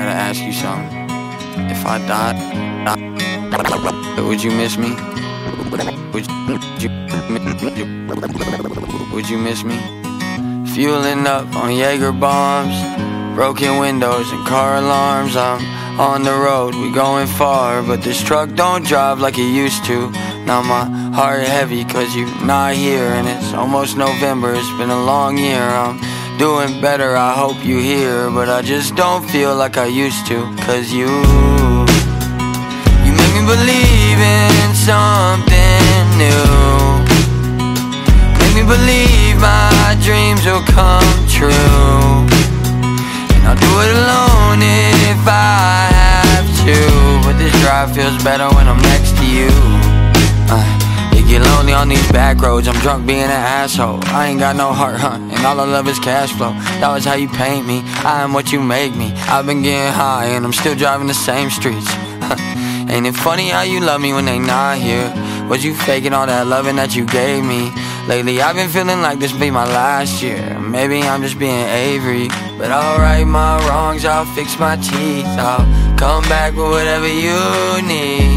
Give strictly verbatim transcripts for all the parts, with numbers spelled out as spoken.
gotta ask you something. If I died, would you miss me? Would you, would you miss me? Fueling up on Jaeger bombs, broken windows and car alarms. I'm on the road, we going far, but this truck don't drive like it used to. Now my heart heavy cause you not here, and it's almost November, it's been a long year. I'm doing better, I hope you hear, but I just don't feel like I used to. Cause you, you make me believe in something new. Make me believe my dreams will come true. And I'll do it alone if I have to, but this drive feels better when I'm next to you. uh, It get lonely on these back roads, I'm drunk being an asshole. I ain't got no heart, huh, and all I love is cash flow. That was how you paint me, I am what you make me. I've been getting high and I'm still driving the same streets. Ain't it funny how you love me when they not here? Was you faking all that loving that you gave me? Lately I've been feeling like this be my last year. Maybe I'm just being Avery, but I'll right my wrongs, I'll fix my teeth, I'll come back with whatever you need.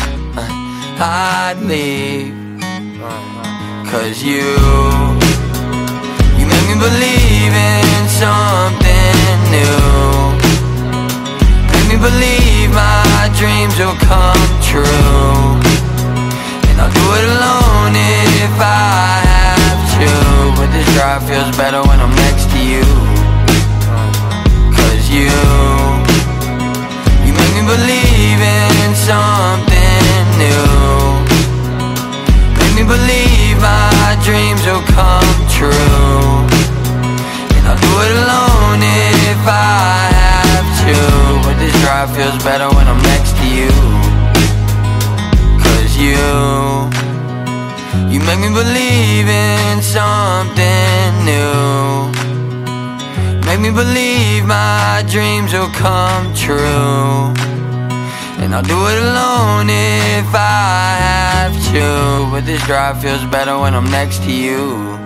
I'd leave, cause you, you make me believe in something new. Make me believe my dreams will come true. And I'll do it alone if I have to, but this drive feels better when I'm next to you. Cause you, you make me believe in something new. Make me believe my dreams will come true. And I'll do it alone if I have to, but this drive feels better when I'm next to you. Cause you, you make me believe in something new. Make me believe my dreams will come true. And I'll do it alone if I have to, but this drive feels better when I'm next to you.